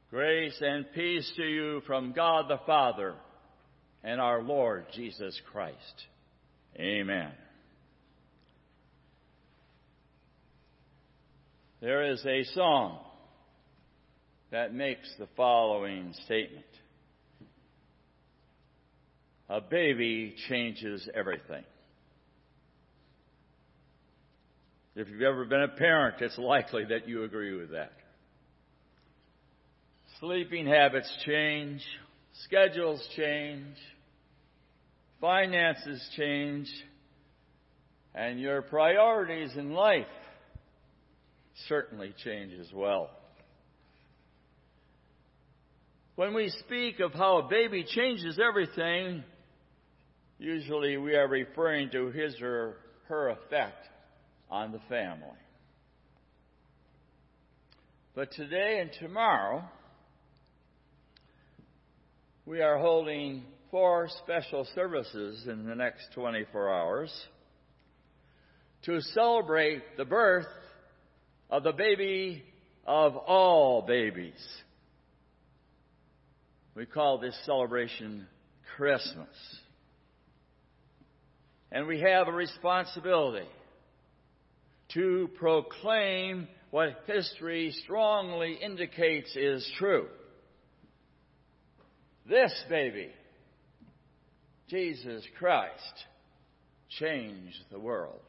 Grace and peace to you from God the Father and our Lord Jesus Christ. Amen. There is a song that makes the following statement. A baby changes everything. If you've ever been a parent, it's likely that you agree with that. Sleeping habits change, schedules change, finances change, and your priorities in life certainly change as well. When we speak of how a baby changes everything, usually we are referring to his or her effect on the family. But today and tomorrow, we are holding 4 special services in the next 24 hours to celebrate the birth of the baby of all babies. We call this celebration Christmas. And we have a responsibility to proclaim what history strongly indicates is true. This baby, Jesus Christ, changed the world.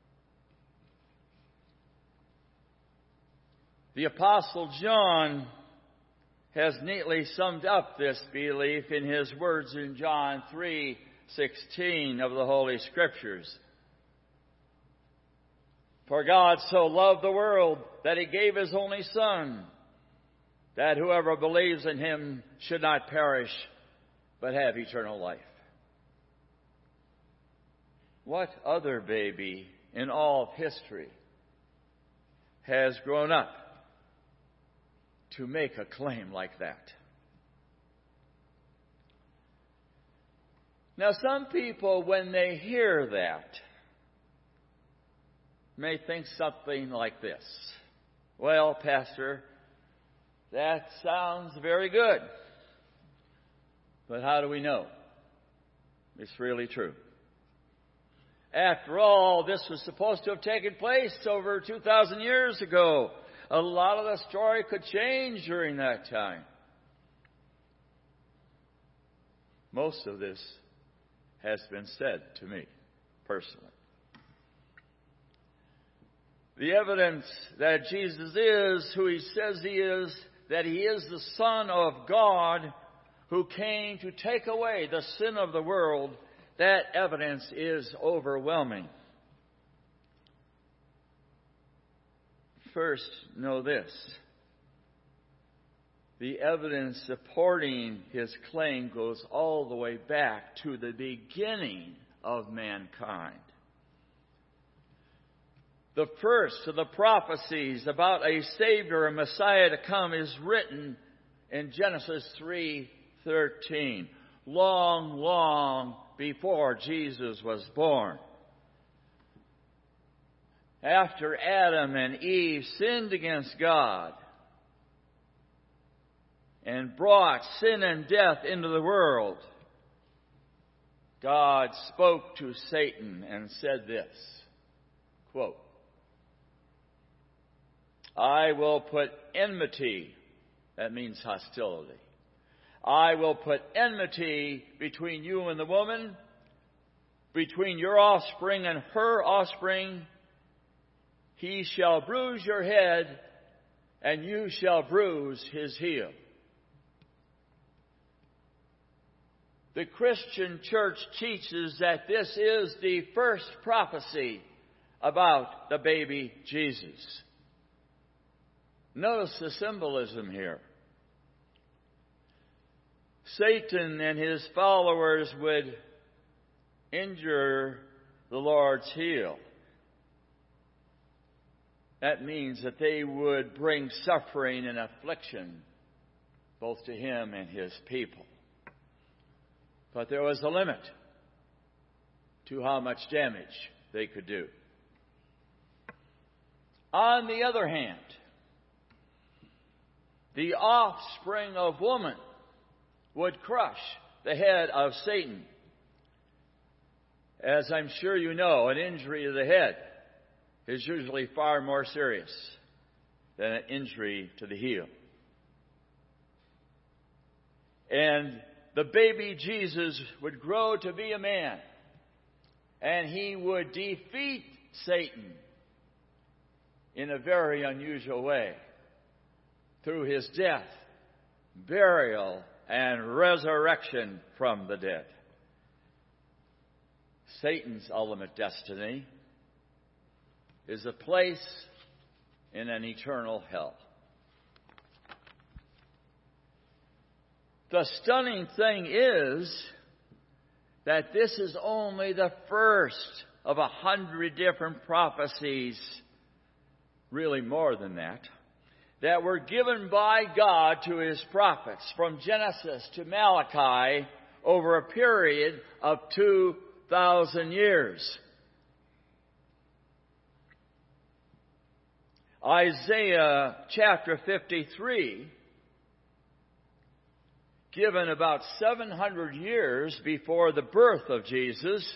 The Apostle John has neatly summed up this belief in his words in John 3:16 of the Holy Scriptures. For God so loved the world that he gave his only Son, that whoever believes in him should not perish, but have eternal life. What other baby in all of history has grown up to make a claim like that? Now, some people, when they hear that, may think something like this. Well, Pastor, that sounds very good. But how do we know it's really true? After all, this was supposed to have taken place over 2,000 years ago. A lot of the story could change during that time. Most of this has been said to me personally. The evidence that Jesus is who he says he is, that he is the Son of God who came to take away the sin of the world, that evidence is overwhelming. First, know this. The evidence supporting his claim goes all the way back to the beginning of mankind. The first of the prophecies about a Savior, a Messiah to come, is written in Genesis 3:13, long before Jesus was born. After Adam and Eve sinned against God and brought sin and death into the world, God spoke to Satan and said this, quote, I will put enmity, that means hostility. I will put enmity between you and the woman, between your offspring and her offspring. He shall bruise your head, and you shall bruise his heel. The Christian church teaches that this is the first prophecy about the baby Jesus. Notice the symbolism here. Satan and his followers would injure the Lord's heel. That means that they would bring suffering and affliction both to him and his people. But there was a limit to how much damage they could do. On the other hand, the offspring of woman would crush the head of Satan. As I'm sure you know, an injury to the head is usually far more serious than an injury to the heel. And the baby Jesus would grow to be a man, and he would defeat Satan in a very unusual way through his death, burial, and resurrection from the dead. Satan's ultimate destiny is a place in an eternal hell. The stunning thing is that this is only the first of 100 different prophecies, really more than that were given by God to His prophets from Genesis to Malachi over a period of 2,000 years. Isaiah chapter 53, given about 700 years before the birth of Jesus,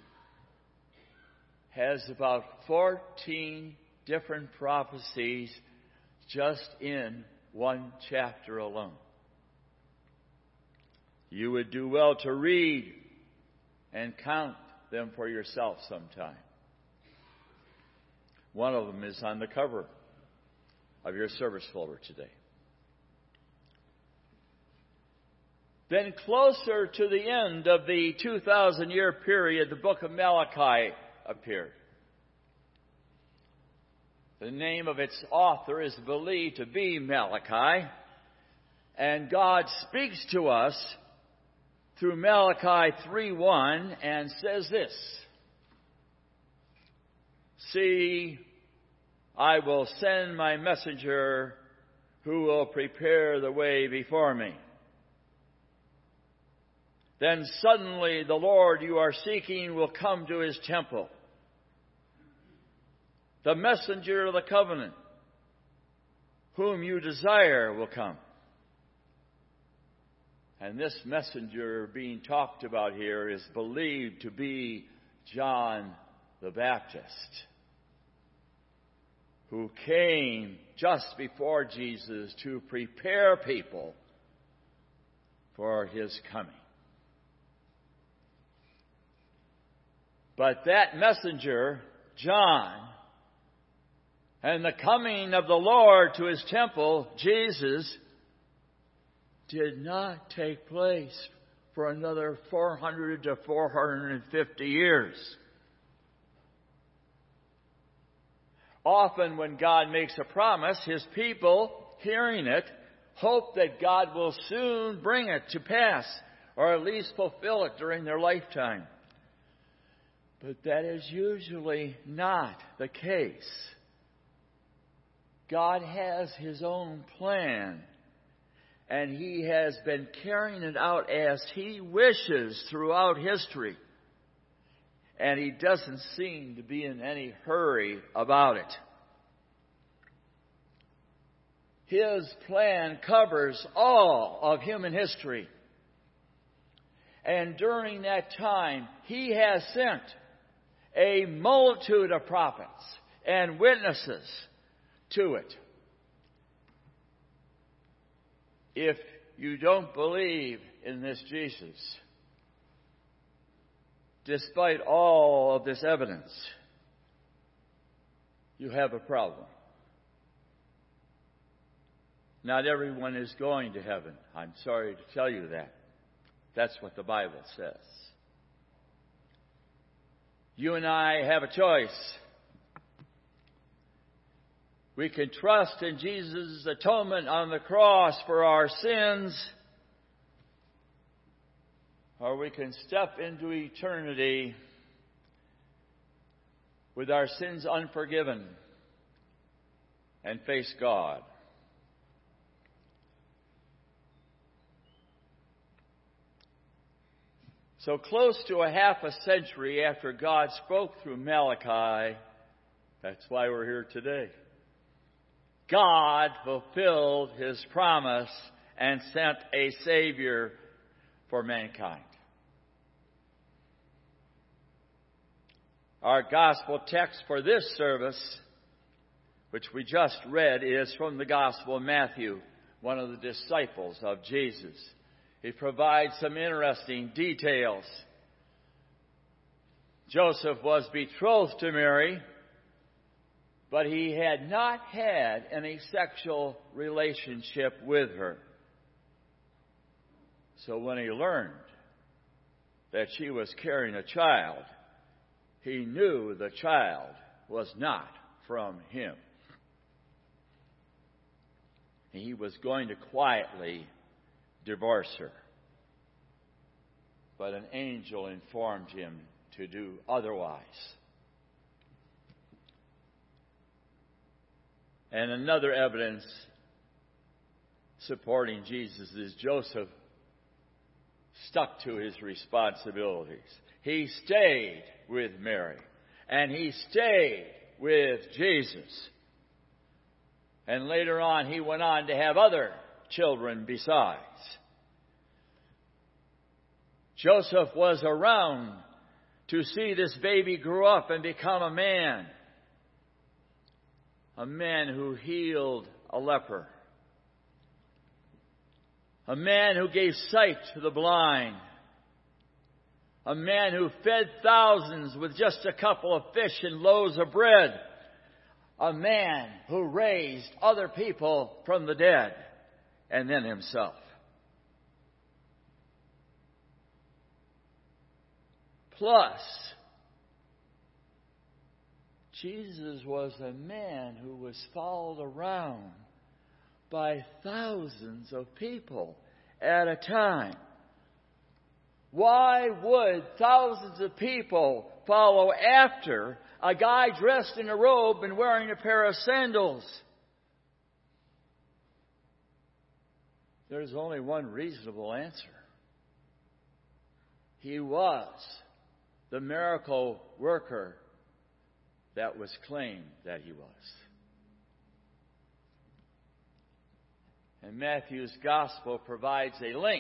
has about 14 different prophecies just in one chapter alone. You would do well to read and count them for yourself sometime. One of them is on the cover of your service folder today. Then closer to the end of the 2,000-year period, the book of Malachi appeared. The name of its author is believed to be Malachi, and God speaks to us through Malachi 3:1 and says this: "See, I will send my messenger who will prepare the way before me. Then suddenly the Lord you are seeking will come to His temple. The messenger of the covenant, whom you desire, will come." And this messenger being talked about here is believed to be John the Baptist, who came just before Jesus to prepare people for His coming. But that messenger, John, and the coming of the Lord to His temple, Jesus, did not take place for another 400 to 450 years. Often when God makes a promise, His people, hearing it, hope that God will soon bring it to pass, or at least fulfill it during their lifetime. But that is usually not the case. God has His own plan, and He has been carrying it out as He wishes throughout history. And He doesn't seem to be in any hurry about it. His plan covers all of human history. And during that time, He has sent a multitude of prophets and witnesses to it. If you don't believe in this Jesus, despite all of this evidence, you have a problem. Not everyone is going to heaven. I'm sorry to tell you that. That's what the Bible says. You and I have a choice. We can trust in Jesus' atonement on the cross for our sins, or we can step into eternity with our sins unforgiven and face God. So close to a half a century after God spoke through Malachi, that's why we're here today. God fulfilled His promise and sent a Savior for mankind. Our gospel text for this service, which we just read, is from the Gospel of Matthew, one of the disciples of Jesus. He provides some interesting details. Joseph was betrothed to Mary, but he had not had any sexual relationship with her. So when he learned that she was carrying a child, he knew the child was not from him. He was going to quietly divorce her. But an angel informed him to do otherwise. And another evidence supporting Jesus is Joseph stuck to his responsibilities. He stayed with Mary, and he stayed with Jesus. And later on, he went on to have other children besides. Joseph was around to see this baby grow up and become a man who healed a leper, a man who gave sight to the blind, a man who fed thousands with just a couple of fish and loaves of bread, a man who raised other people from the dead, and then himself. Plus, Jesus was a man who was followed around by thousands of people at a time. Why would thousands of people follow after a guy dressed in a robe and wearing a pair of sandals? There's only one reasonable answer. He was the miracle worker that was claimed that he was. And Matthew's Gospel provides a link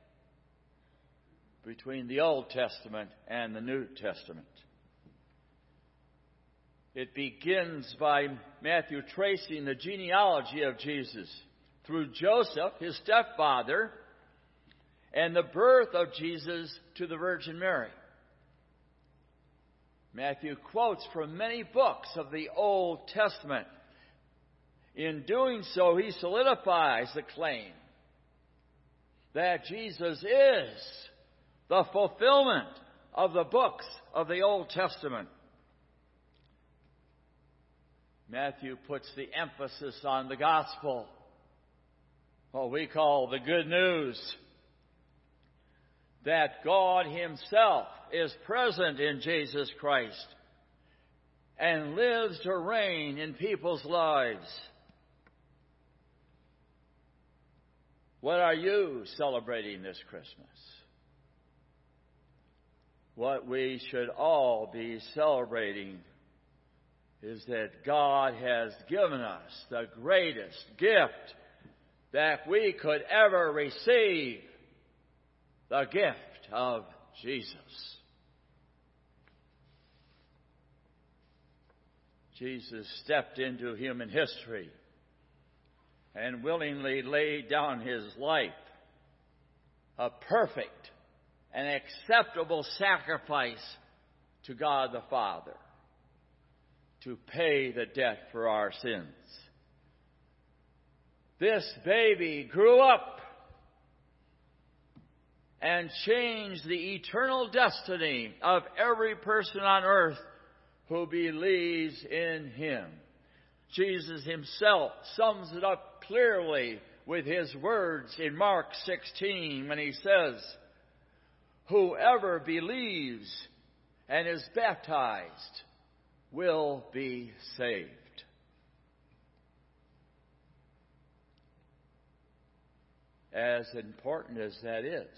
between the Old Testament and the New Testament. It begins by Matthew tracing the genealogy of Jesus through Joseph, his stepfather, and the birth of Jesus to the Virgin Mary. Matthew quotes from many books of the Old Testament. In doing so, he solidifies the claim that Jesus is the fulfillment of the books of the Old Testament. Matthew puts the emphasis on the gospel, what we call the good news, that God Himself is present in Jesus Christ and lives to reign in people's lives. What are you celebrating this Christmas? What we should all be celebrating is that God has given us the greatest gift that we could ever receive, the gift of Jesus. Jesus stepped into human history and willingly laid down His life, a perfect and acceptable sacrifice to God the Father, to pay the debt for our sins. This baby grew up and changed the eternal destiny of every person on earth who believes in Him. Jesus Himself sums it up clearly with His words in Mark 16 when He says, "Whoever believes and is baptized will be saved." As important as that is,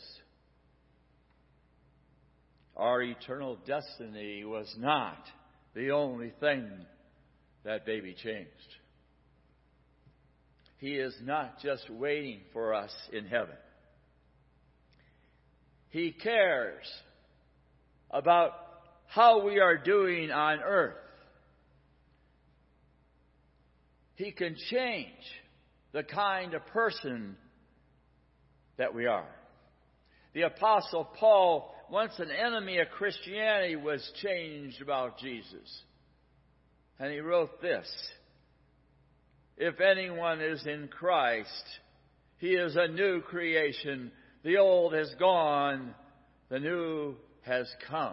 our eternal destiny was not the only thing that baby changed. He is not just waiting for us in heaven. He cares about how we are doing on earth. He can change the kind of person that we are. The Apostle Paul, once an enemy of Christianity, was changed about Jesus. And he wrote this: "If anyone is in Christ, he is a new creation. The old has gone, the new has come."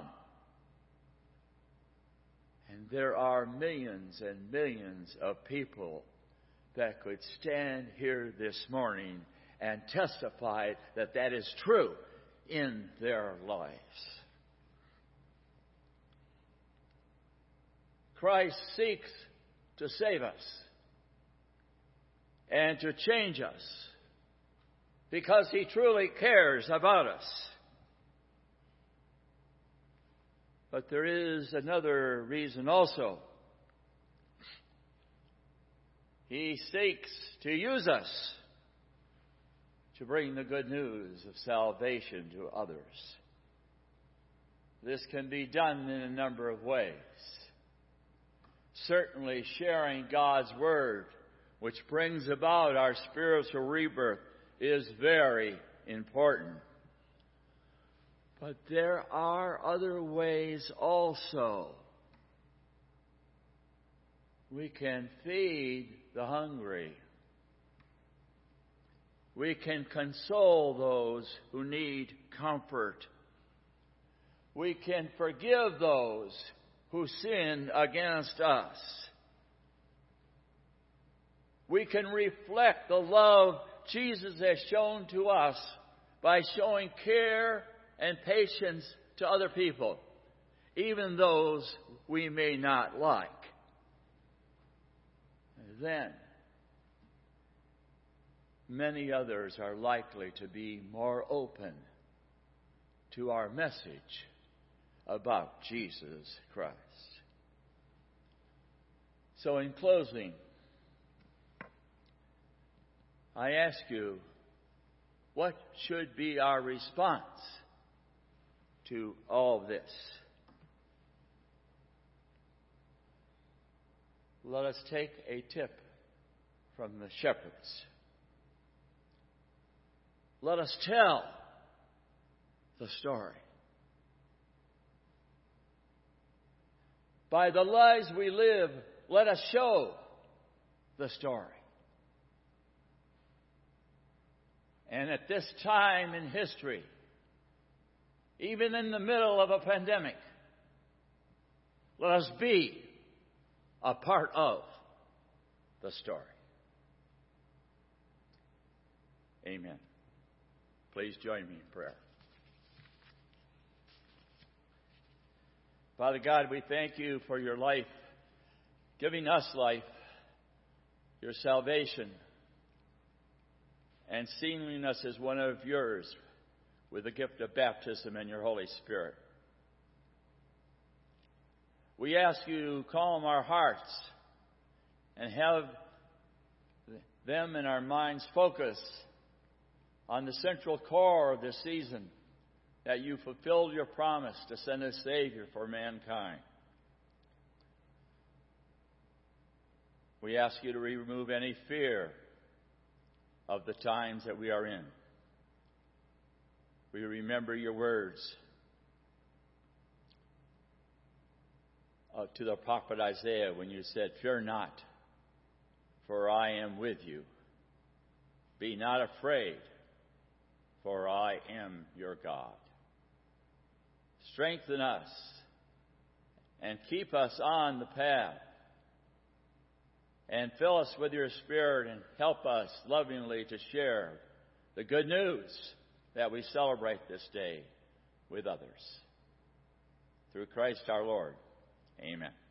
And there are millions and millions of people that could stand here this morning and testify that that is true in their lives. Christ seeks to save us and to change us because He truly cares about us. But there is another reason also. He seeks to use us to bring the good news of salvation to others. This can be done in a number of ways. Certainly sharing God's Word, which brings about our spiritual rebirth, is very important. But there are other ways also. We can feed the hungry. We can console those who need comfort. We can forgive those who sin against us. We can reflect the love Jesus has shown to us by showing care and patience to other people, even those we may not like. And then, many others are likely to be more open to our message about Jesus Christ. So in closing, I ask you, what should be our response to all this? Let us take a tip from the shepherds. Let us tell the story. By the lives we live, let us show the story. And at this time in history, even in the middle of a pandemic, let us be a part of the story. Amen. Please join me in prayer. Father God, we thank you for your life, giving us life, your salvation, and sealing us as one of yours with the gift of baptism and your Holy Spirit. We ask you to calm our hearts and have them and our minds focus on the central core of this season, that you fulfilled your promise to send a Savior for mankind. We ask you to remove any fear of the times that we are in. We remember your words to the prophet Isaiah when you said, "Fear not, for I am with you. Be not afraid, for I am your God." Strengthen us and keep us on the path. And fill us with your Spirit and help us lovingly to share the good news that we celebrate this day with others. Through Christ our Lord. Amen.